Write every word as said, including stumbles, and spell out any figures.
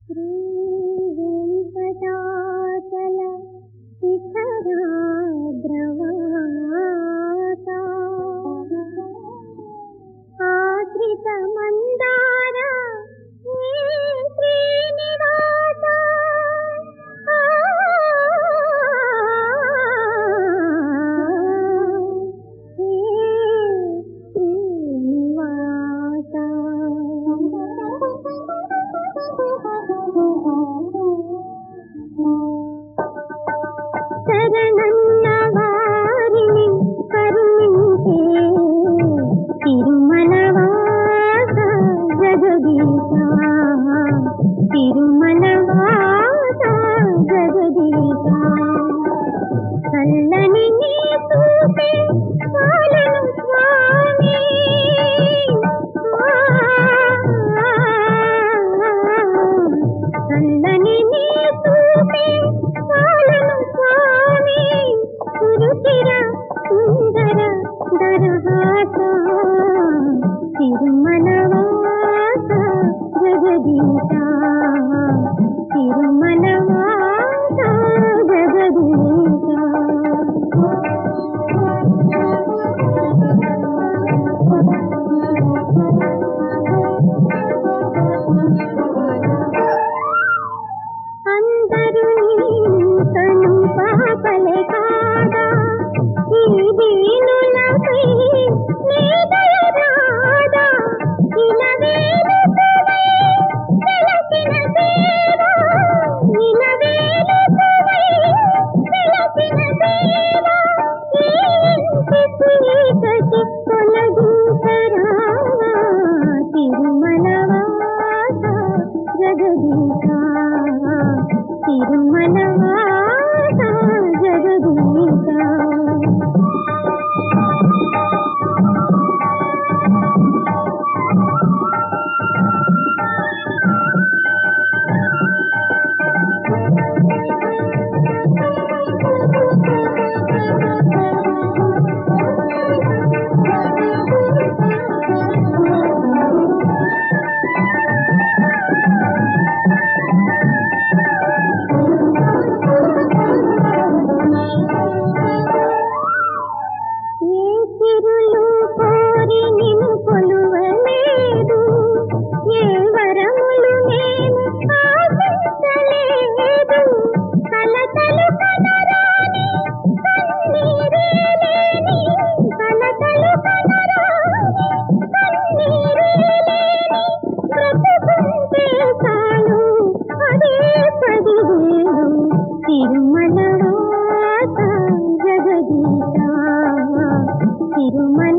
శ్రీ వెంకటాచల శిఖరాగ్రవాస ఆశ్రిత మందార హే శ్రీనివాస హే శ్రీనివాస శరణన్న వారిని కరుణించే తిరుమలవాస జగదీశ తిరుమలవాస జగదీశ చల్లని నీ చూపే చాలును స్వామి చల్లని నీ చూపే చాలును స్వామి సురుచిర సుందర దరహాస తిరుమలవాస జగదీశ తిరుమలవాస జగదీశ అందరూ తను పాపలే కాదా ఈ దీనులపై నీ దయ రాదా ఇలవేలుతువై వెలసిన దేవా ఇలవేలుతువై వెలసిన దేవా ఈ ఇంటి చీకటి తొలగించరావా తిరుమలవాస జగదీశ తిరుమలవాస జగదీశ ఏ చిరులు కోరి నిన్ను కొలువలేదు ఏ వరములు నేను ఆశించలేదు కలతలు కనరాని కన్నీరేలేని కలతలు కనరాని కన్నీరేలేని బ్రతుకుంటే చాలు అదే పదివేలు తిరుమలవాస జగదీశ తిరుమల